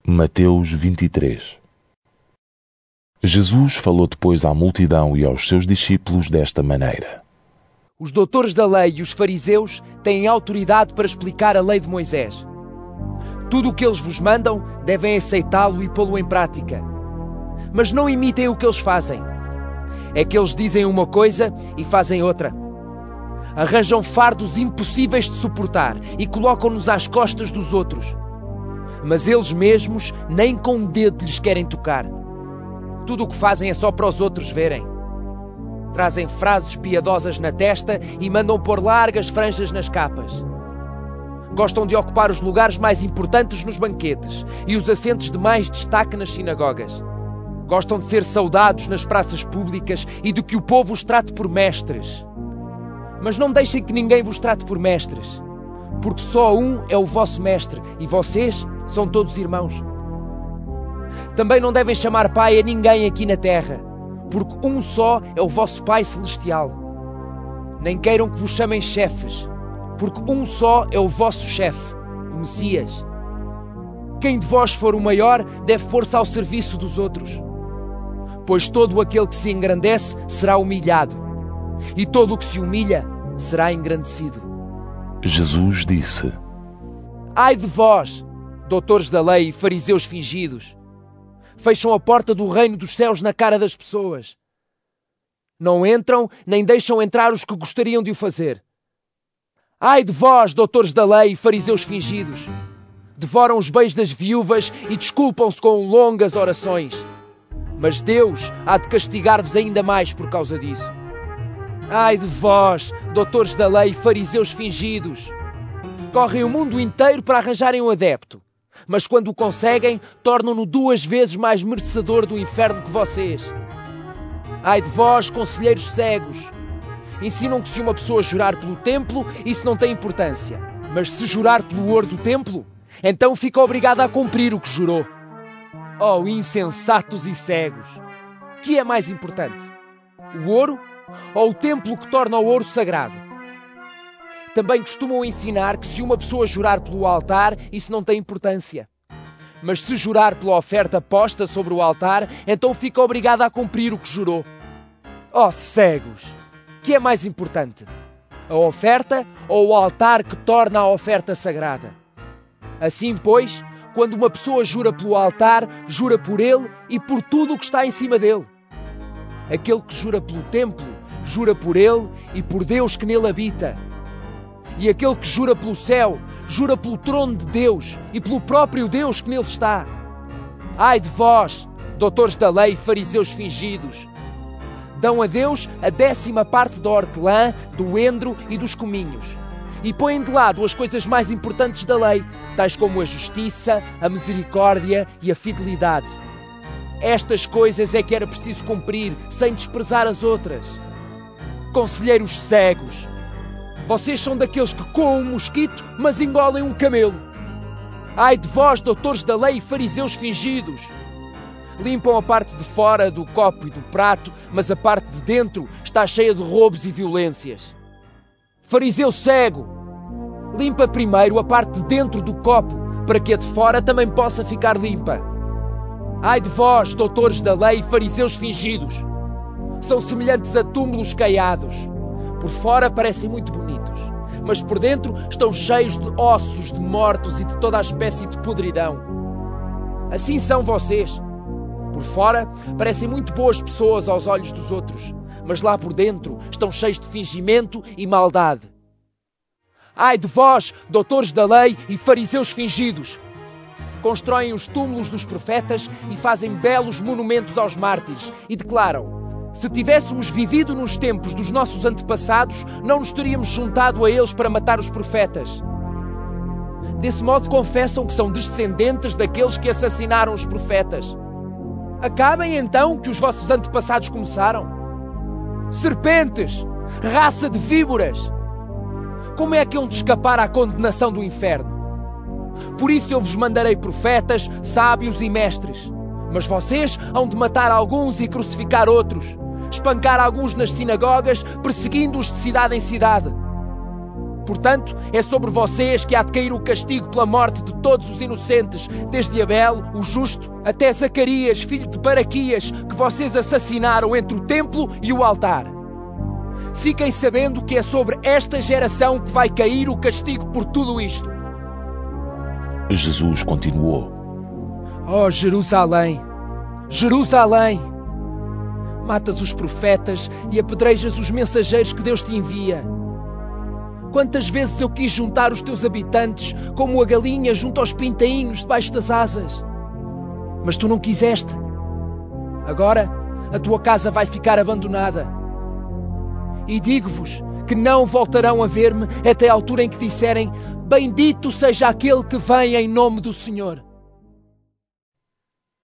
Mateus 23. Jesus falou depois à multidão e aos seus discípulos desta maneira: Os doutores da lei e os fariseus têm autoridade para explicar a lei de Moisés. Tudo o que eles vos mandam, devem aceitá-lo e pô-lo em prática. Mas não imitem o que eles fazem. É que eles dizem uma coisa e fazem outra. Arranjam fardos impossíveis de suportar e colocam-nos às costas dos outros. Mas eles mesmos nem com um dedo lhes querem tocar. Tudo o que fazem é só para os outros verem. Trazem frases piadosas na testa e mandam pôr largas franjas nas capas. Gostam de ocupar os lugares mais importantes nos banquetes e os assentos de mais destaque nas sinagogas. Gostam de ser saudados nas praças públicas e de que o povo os trate por mestres. Mas não deixem que ninguém vos trate por mestres, porque só um é o vosso mestre e vocês são todos irmãos. Também não devem chamar pai a ninguém aqui na terra, porque um só é o vosso Pai Celestial. Nem queiram que vos chamem chefes, porque um só é o vosso chefe, o Messias. Quem de vós for o maior deve pôr-se ao serviço dos outros. Pois todo aquele que se engrandece será humilhado, e todo o que se humilha será engrandecido. Jesus disse: Ai de vós, doutores da lei e fariseus fingidos! Fecham a porta do reino dos céus na cara das pessoas. Não entram, nem deixam entrar os que gostariam de o fazer. Ai de vós, doutores da lei e fariseus fingidos! Devoram os bens das viúvas e desculpam-se com longas orações. Mas Deus há de castigar-vos ainda mais por causa disso. Ai de vós, doutores da lei e fariseus fingidos! Correm o mundo inteiro para arranjarem um adepto. Mas quando o conseguem, tornam-no 2 vezes mais merecedor do inferno que vocês. Ai de vós, conselheiros cegos! Ensinam que se uma pessoa jurar pelo templo, isso não tem importância. Mas se jurar pelo ouro do templo, então fica obrigada a cumprir o que jurou. Oh, insensatos e cegos! Que é mais importante? O ouro ou o templo que torna o ouro sagrado? Também costumam ensinar que se uma pessoa jurar pelo altar, isso não tem importância. Mas se jurar pela oferta posta sobre o altar, então fica obrigada a cumprir o que jurou. Oh, cegos! Que é mais importante? A oferta ou o altar que torna a oferta sagrada? Assim, pois, quando uma pessoa jura pelo altar, jura por ele e por tudo o que está em cima dele. Aquele que jura pelo templo, jura por ele e por Deus que nele habita. E aquele que jura pelo céu, jura pelo trono de Deus e pelo próprio Deus que nele está. Ai de vós, doutores da lei e fariseus fingidos! Dão a Deus a 10ª parte da hortelã, do endro e dos cominhos. E põem de lado as coisas mais importantes da lei, tais como a justiça, a misericórdia e a fidelidade. Estas coisas é que era preciso cumprir, sem desprezar as outras. Conselheiros cegos! Vocês são daqueles que coam um mosquito, mas engolem um camelo. Ai de vós, doutores da lei e fariseus fingidos! Limpam a parte de fora do copo e do prato, mas a parte de dentro está cheia de roubos e violências. Fariseu cego! Limpa primeiro a parte de dentro do copo, para que a de fora também possa ficar limpa. Ai de vós, doutores da lei e fariseus fingidos! São semelhantes a túmulos caiados. Por fora parecem muito bonitos, mas por dentro estão cheios de ossos de mortos e de toda a espécie de podridão. Assim são vocês. Por fora parecem muito boas pessoas aos olhos dos outros, mas lá por dentro estão cheios de fingimento e maldade. Ai de vós, doutores da lei e fariseus fingidos! Constroem os túmulos dos profetas e fazem belos monumentos aos mártires e declaram: se tivéssemos vivido nos tempos dos nossos antepassados, não nos teríamos juntado a eles para matar os profetas. Desse modo confessam que são descendentes daqueles que assassinaram os profetas. Acabem então que os vossos antepassados começaram. Serpentes! Raça de víboras! Como é que hão de escapar à condenação do inferno? Por isso eu vos mandarei profetas, sábios e mestres. Mas vocês hão de matar alguns e crucificar outros, espancar alguns nas sinagogas, perseguindo-os de cidade em cidade. Portanto, é sobre vocês que há de cair o castigo pela morte de todos os inocentes, desde Abel, o justo, até Zacarias, filho de Baraquias, que vocês assassinaram entre o templo e o altar. Fiquem sabendo que é sobre esta geração que vai cair o castigo por tudo isto. Jesus continuou: Oh, Jerusalém, Jerusalém! Matas os profetas e apedrejas os mensageiros que Deus te envia. Quantas vezes eu quis juntar os teus habitantes como a galinha junto aos pintainhos debaixo das asas. Mas tu não quiseste. Agora a tua casa vai ficar abandonada. E digo-vos que não voltarão a ver-me até a altura em que disserem: Bendito seja aquele que vem em nome do Senhor.